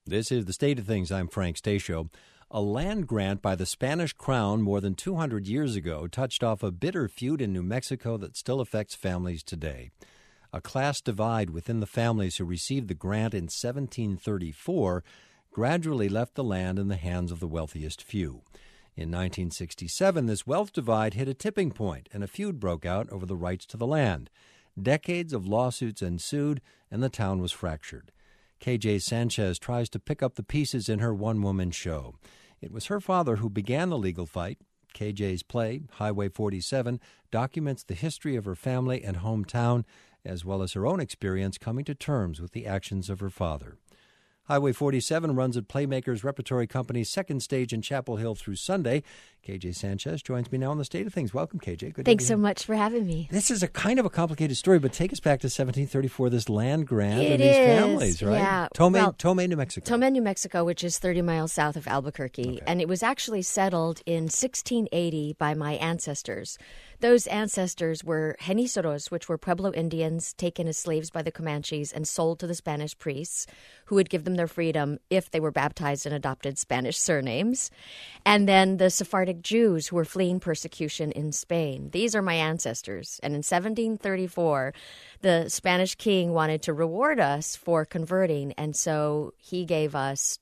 This is The State of Things. I'm Frank Stasio. A land grant by the Spanish crown more than 200 years ago touched off a bitter feud in New Mexico that still affects families today. A class divide within the families who received the grant in 1734 gradually left the land in the hands of the wealthiest few. In 1967, this wealth divide hit a tipping point, and a feud broke out over the rights to the land. Decades of lawsuits ensued, and the town was fractured. KJ Sanchez tries to pick up the pieces in her one-woman show. It was her father who began the legal fight. KJ's play, Highway 47, documents the history of her family and hometown, as well as her own experience coming to terms with the actions of her father. Highway 47 runs at Playmakers Repertory Company's second stage in Chapel Hill through Sunday. KJ Sanchez joins me now on The State of Things. Welcome, KJ. Good Thanks so much for having me. This is a kind of a complicated story, but take us back to 1734, this land grant of these families, right? Yeah. Tomé, New Mexico. Tomé, New Mexico, which is 30 miles south of Albuquerque. Okay. And it was actually settled in 1680 by my ancestors. Those ancestors were Geniceros, which were Pueblo Indians taken as slaves by the Comanches and sold to the Spanish priests, who would give them their freedom if they were baptized and adopted Spanish surnames. And then the Sephardic Jews who were fleeing persecution in Spain. These are my ancestors. And in 1734, the Spanish king wanted to reward us for converting, and so he gave us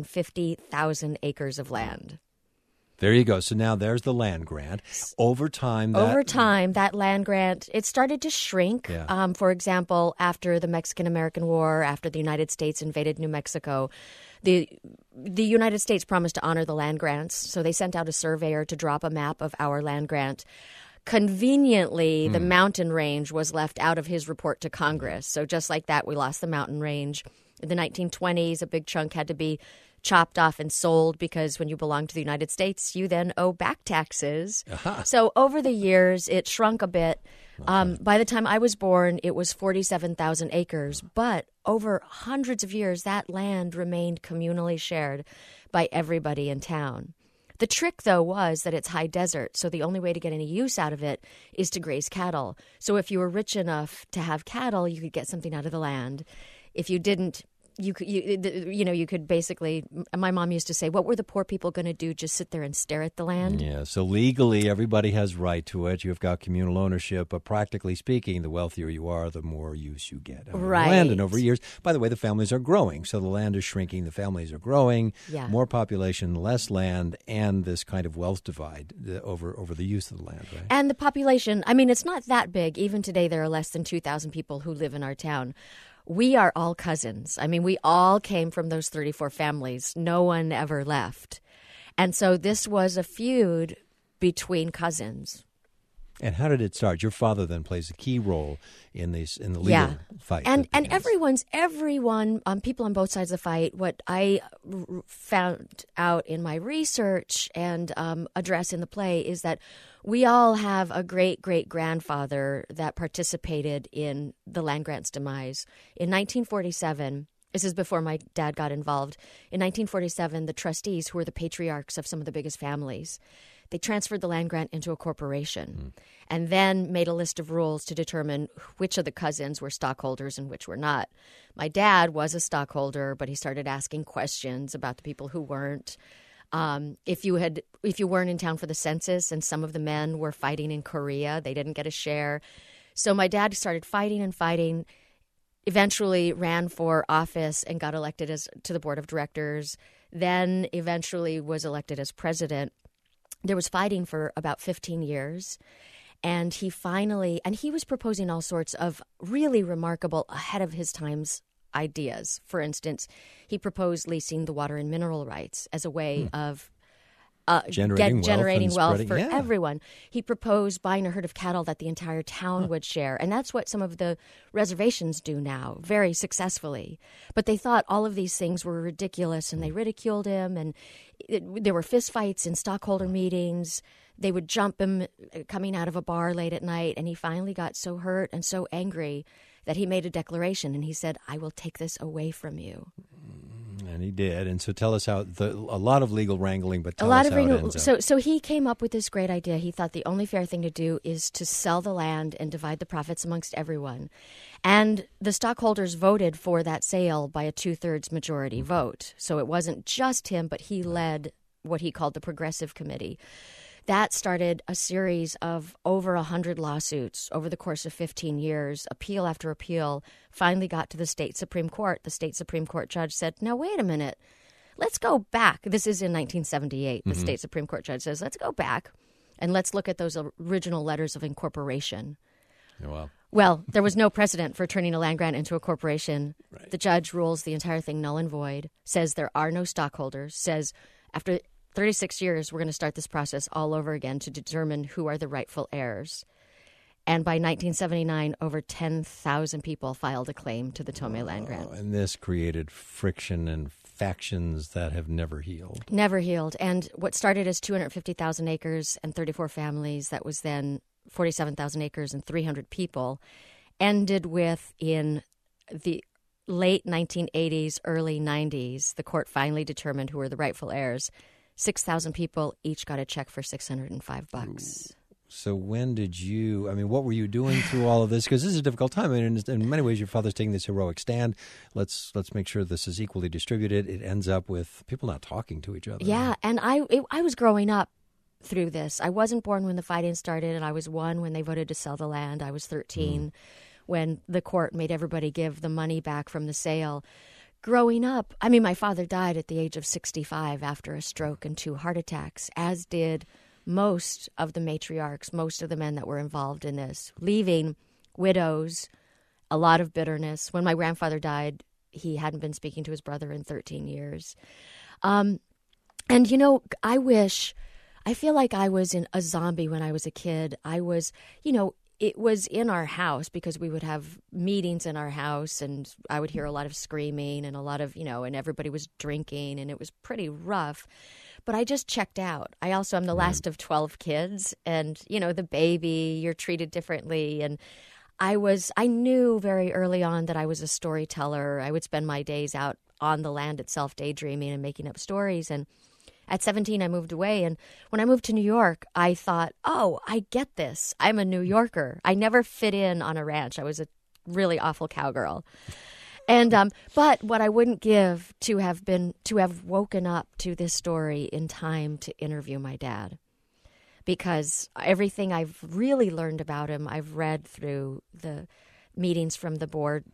250,000 acres of land. There you go. So now there's the land grant. Over time, that land grant, it started to shrink. Yeah. For example, after the Mexican-American War, after the United States invaded New Mexico, the United States promised to honor the land grants. So they sent out a surveyor to drop a map of our land grant. Conveniently, the mountain range was left out of his report to Congress. So just like that, we lost the mountain range. In the 1920s, a big chunk had to be chopped off and sold because when you belong to the United States, you then owe back taxes. Uh-huh. So over the years, it shrunk a bit. By the time I was born, it was 47,000 acres. But over hundreds of years, that land remained communally shared by everybody in town. The trick, though, was that it's high desert, so the only way to get any use out of it is to graze cattle. So if you were rich enough to have cattle, you could get something out of the land. If you didn't, you could basically, my mom used to say, what were the poor people going to do? Just sit there and stare at the land? Yeah, so legally everybody has right to it. You've got communal ownership, but practically speaking, the wealthier you are, the more use you get out of the land. And over years, by the way, the families are growing. So the land is shrinking, the families are growing, more population, less land, and this kind of wealth divide over the use of the land, right? And the population, I mean, it's not that big. Even today, there are less than 2,000 people who live in our town. We are all cousins. I mean, we all came from those 34 families. No one ever left. And so this was a feud between cousins. And how did it start? Your father then plays a key role in the legal fight. And everyone, people on both sides of the fight, what I found out in my research and address in the play is that we all have a great-great-grandfather that participated in the land grant's demise. In 1947, this is before my dad got involved, in 1947, the trustees, who were the patriarchs of some of the biggest families, they transferred the land grant into a corporation and then made a list of rules to determine which of the cousins were stockholders and which were not. My dad was a stockholder, but he started asking questions about the people who weren't. If you weren't in town for the census and some of the men were fighting in Korea, they didn't get a share. So my dad started fighting, eventually ran for office and got elected to the board of directors, then eventually was elected as president. There was fighting for about 15 years, and he was proposing all sorts of really remarkable, ahead of his times ideas. For instance, he proposed leasing the water and mineral rights as a way of generating wealth for everyone. He proposed buying a herd of cattle that the entire town would share. And that's what some of the reservations do now, very successfully. But they thought all of these things were ridiculous, and they ridiculed him. And there were fistfights in stockholder meetings. They would jump him coming out of a bar late at night. And he finally got so hurt and so angry that he made a declaration. And he said, I will take this away from you. And he did. And so tell us how, a lot of legal wrangling, but tell a lot us of how it ends up. So he came up with this great idea. He thought the only fair thing to do is to sell the land and divide the profits amongst everyone. And the stockholders voted for that sale by a 2/3 majority vote. So it wasn't just him, but he led what he called the Progressive Committee. That started a series of over 100 lawsuits over the course of 15 years, appeal after appeal, finally got to the state Supreme Court. The state Supreme Court judge said, now, wait a minute, let's go back. This is in 1978. The state Supreme Court judge says, let's go back and let's look at those original letters of incorporation. Oh, wow. Well, there was no precedent for turning a land grant into a corporation. Right. The judge rules the entire thing null and void, says there are no stockholders, says after 36 years, we're going to start this process all over again to determine who are the rightful heirs. And by 1979, over 10,000 people filed a claim to the Tomei land grant. And this created friction and factions that have never healed. Never healed. And what started as 250,000 acres and 34 families, that was then 47,000 acres and 300 people, ended with, in the late 1980s, early 90s, the court finally determined who were the rightful heirs. 6,000 people each got a check for $605. So when did you, what were you doing through all of this? Because this is a difficult time. In many ways, your father's taking this heroic stand. Let's make sure this is equally distributed. It ends up with people not talking to each other. Yeah, and I was growing up through this. I wasn't born when the fighting started, and I was 1 when they voted to sell the land. I was 13 when the court made everybody give the money back from the sale. Growing up, my father died at the age of 65 after a stroke and 2 heart attacks, as did most of the matriarchs, most of the men that were involved in this, leaving widows, a lot of bitterness. When my grandfather died, he hadn't been speaking to his brother in 13 years. And, I feel like I was in a zombie when I was a kid. I was, it was in our house because we would have meetings in our house, and I would hear a lot of screaming and a lot of, and everybody was drinking, and it was pretty rough. But I just checked out. I also am the last of 12 kids, and, the baby, you're treated differently. And I knew very early on that I was a storyteller. I would spend my days out on the land itself, daydreaming and making up stories. And at 17, I moved away. And when I moved to New York, I thought, oh, I get this. I'm a New Yorker. I never fit in on a ranch. I was a really awful cowgirl. And but what I wouldn't give to have woken up to this story in time to interview my dad, because everything I've really learned about him, I've read through the meetings from the board,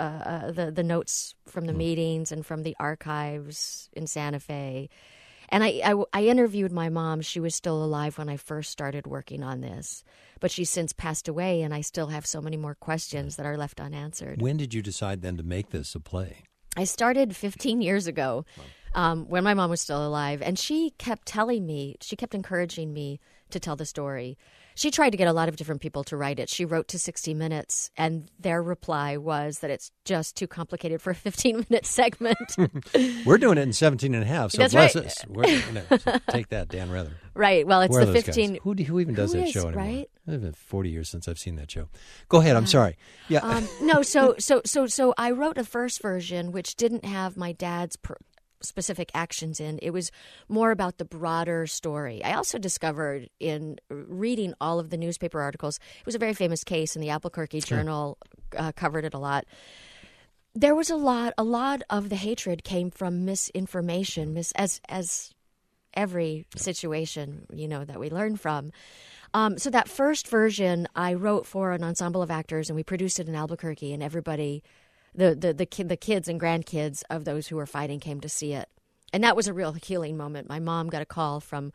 the notes from the meetings and from the archives in Santa Fe. And I interviewed my mom. She was still alive when I first started working on this, but she's since passed away, and I still have so many more questions that are left unanswered. When did you decide then to make this a play? I started 15 years ago when my mom was still alive, and she kept encouraging me to tell the story. She tried to get a lot of different people to write it. She wrote to 60 Minutes, and their reply was that it's just too complicated for a 15-minute segment. We're doing it in 17 and a half, so That's bless right. us. So take that, Dan Rather. Right. Well, it's Where the are those 15. Guys? Who even does Who that is, show anymore? right? It's been 40 years since I've seen that show. Go ahead. I'm sorry. Yeah. No. So I wrote a first version which didn't have my dad's specific actions in. It was more about the broader story. I also discovered in reading all of the newspaper articles, it was a very famous case, and the Albuquerque Journal covered it a lot. There was a lot of the hatred came from misinformation, as every situation, that we learn from. So that first version I wrote for an ensemble of actors, and we produced it in Albuquerque, and everybody, the kids and grandkids of those who were fighting came to see it. And that was a real healing moment. My mom got a call from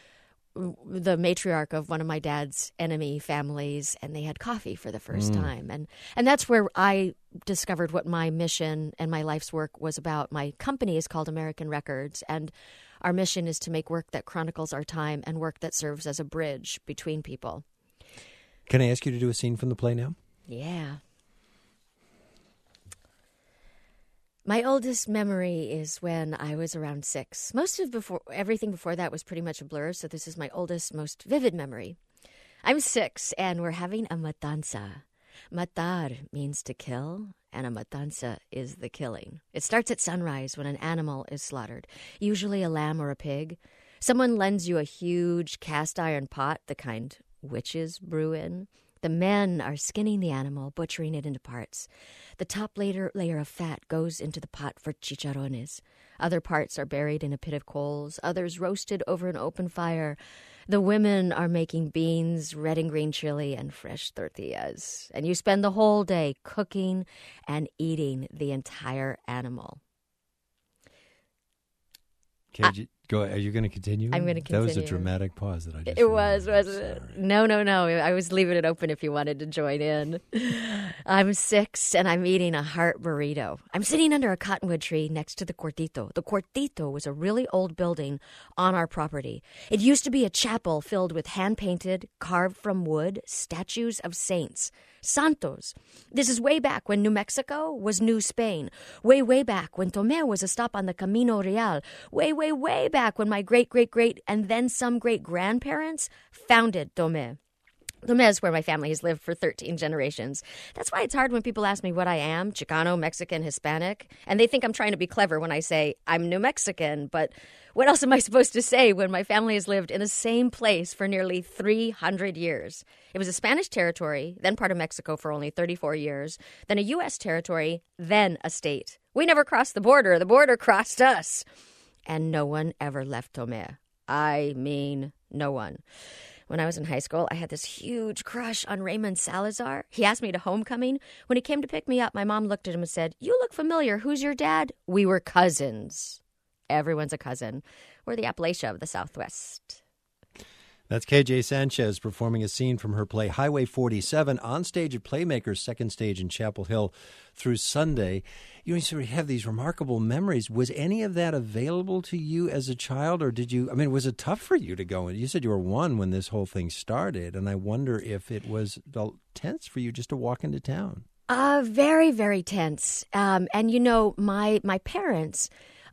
the matriarch of one of my dad's enemy families, and they had coffee for the first time. And that's where I discovered what my mission and my life's work was about. My company is called American Records, and our mission is to make work that chronicles our time and work that serves as a bridge between people. Can I ask you to do a scene from the play now? Yeah. My oldest memory is when I was around 6. Everything before that was pretty much a blur, so this is my oldest, most vivid memory. I'm 6, and we're having a matanza. Matar means to kill, and a matanza is the killing. It starts at sunrise when an animal is slaughtered, usually a lamb or a pig. Someone lends you a huge cast iron pot, the kind witches brew in. The men are skinning the animal, butchering it into parts. The top layer of fat goes into the pot for chicharrones. Other parts are buried in a pit of coals, others roasted over an open fire. The women are making beans, red and green chili, and fresh tortillas. And you spend the whole day cooking and eating the entire animal. Okay, go. Are you going to continue? I'm going to continue. That was a dramatic pause that I just. It was, wasn't it? No. I was leaving it open if you wanted to join in. I'm 6 and I'm eating a heart burrito. I'm sitting under a cottonwood tree next to the Cuartito. The Cuartito was a really old building on our property. It used to be a chapel filled with hand-painted, carved from wood, statues of saints. Santos. This is way back when New Mexico was New Spain. Way back when Tomé was a stop on the Camino Real. Way back when my great and then some great-grandparents founded Tomé. Tomé is where my family has lived for 13 generations. That's why it's hard when people ask me what I am, Chicano, Mexican, Hispanic, and they think I'm trying to be clever when I say I'm New Mexican, but what else am I supposed to say when my family has lived in the same place for nearly 300 years? It was a Spanish territory, then part of Mexico for only 34 years, then a U.S. territory, then a state. We never crossed the border crossed us. And no one ever left Tomé. I mean, no one. When I was in high school, I had this huge crush on Raymond Salazar. He asked me to homecoming. When he came to pick me up, my mom looked at him and said, "You look familiar. Who's your dad?" We were cousins. Everyone's a cousin. We're the Appalachia of the Southwest. That's KJ Sanchez performing a scene from her play Highway 47 on stage at Playmakers' second stage in Chapel Hill through Sunday. You sort of have these remarkable memories. Was any of that available to you as a child, or was it tough for you to go? You said you were 1 when this whole thing started, and I wonder if it was tense for you just to walk into town. Very, very tense. And my parents...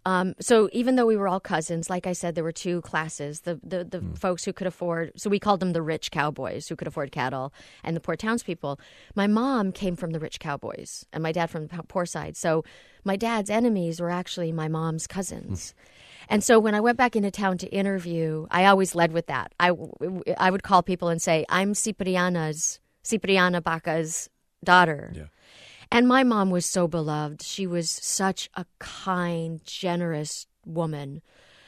So even though we were all cousins, like I said, there were 2 classes, the folks who could afford, so we called them the rich cowboys who could afford cattle, and the poor townspeople. My mom came from the rich cowboys and my dad from the poor side. So my dad's enemies were actually my mom's cousins. And so when I went back into town to interview, I always led with that. I would call people and say, I'm Cipriana Baca's daughter. Yeah. And my mom was so beloved. She was such a kind, generous woman.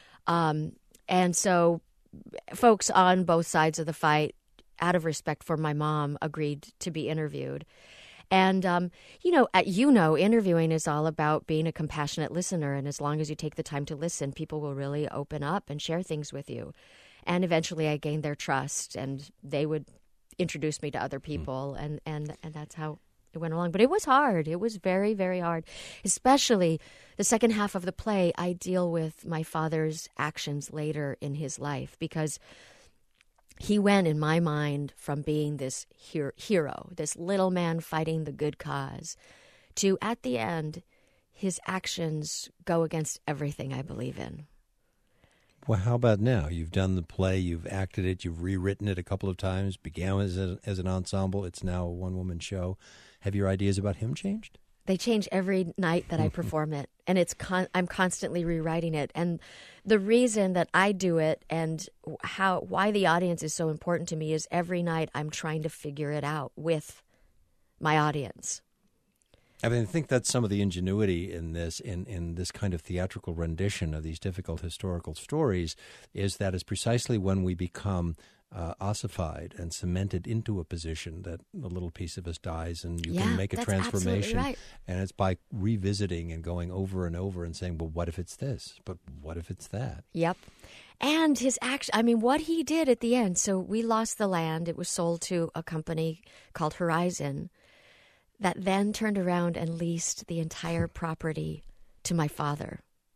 And so folks on both sides of the fight, out of respect for my mom, agreed to be interviewed. And, interviewing is all about being a compassionate listener. And as long as you take the time to listen, people will really open up and share things with you. And eventually I gained their trust, and they would introduce me to other people. And that's how it went along. But it was hard. It was very, very hard. Especially the second half of the play, I deal with my father's actions later in his life, because he went, in my mind, from being this hero, this little man fighting the good cause, to, at the end, his actions go against everything I believe in. Well, how about now? You've done the play, you've acted it, you've rewritten it a couple of times, began as an ensemble. It's now a one-woman show. Have your ideas about him changed? They change every night that I perform it, and I'm constantly rewriting it. And the reason that I do it and why the audience is so important to me is every night I'm trying to figure it out with my audience. I think that's some of the ingenuity in this kind of theatrical rendition of these difficult historical stories, is that it's precisely when we become ossified and cemented into a position that a little piece of us dies, and you can make a transformation. Right. And it's by revisiting and going over and over and saying, well, what if it's this? But what if it's that? Yep. And his action, what he did at the end. So we lost the land. It was sold to a company called Horizon that then turned around and leased the entire property to my father.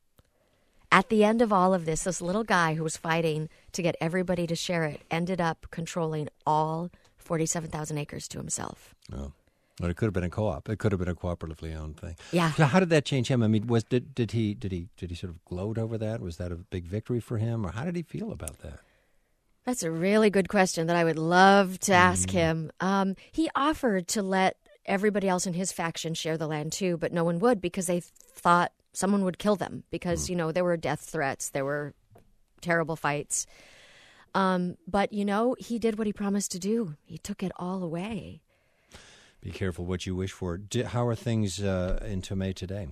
At the end of all of this little guy who was fighting to get everybody to share it ended up controlling all 47,000 acres to himself. Oh. Well, it could have been a co-op. It could have been a cooperatively owned thing. Yeah. So how did that change him? Did he sort of gloat over that? Was that a big victory for him, or how did he feel about that? That's a really good question that I would love to ask him. He offered to let everybody else in his faction share the land too, but no one would because they thought someone would kill them because, there were death threats, there were terrible fights. But, he did what he promised to do. He took it all away. Be careful what you wish for. How are things in Tomé today?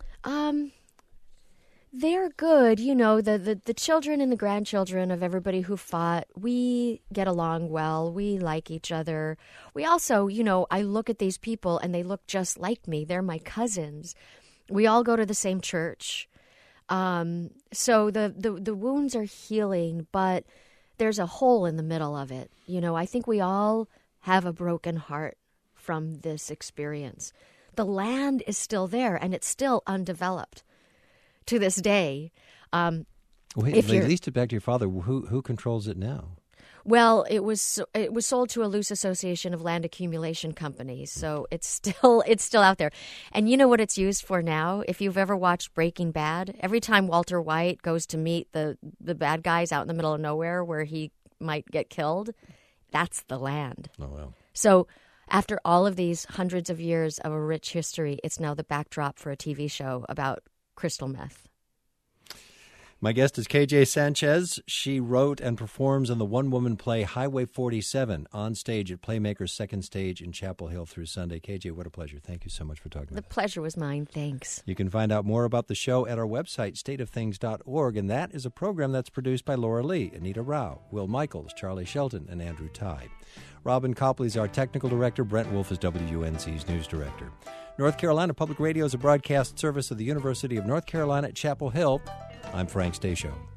They're good. The children and the grandchildren of everybody who fought, we get along well. We like each other. We also, I look at these people and they look just like me. They're my cousins. We all go to the same church. So the wounds are healing, but there's a hole in the middle of it. I think we all have a broken heart from this experience. The land is still there and it's still undeveloped to this day. Wait, at least back to your father. Who controls it now? Well, it was sold to a loose association of land accumulation companies, so it's still out there. And you know what it's used for now? If you've ever watched Breaking Bad, every time Walter White goes to meet the bad guys out in the middle of nowhere where he might get killed, that's the land. Oh, wow. So after all of these hundreds of years of a rich history, it's now the backdrop for a TV show about crystal meth. My guest is KJ Sanchez. She wrote and performs in the one-woman play Highway 47 on stage at Playmakers Second Stage in Chapel Hill through Sunday. KJ, what a pleasure. Thank you so much for talking with us. The pleasure was mine. Thanks. You can find out more about the show at our website, stateofthings.org, and that is a program that's produced by Laura Lee, Anita Rao, Will Michaels, Charlie Shelton, and Andrew Ty. Robin Copley is our technical director. Brent Wolf is WUNC's news director. North Carolina Public Radio is a broadcast service of the University of North Carolina at Chapel Hill. I'm Frank Stasio.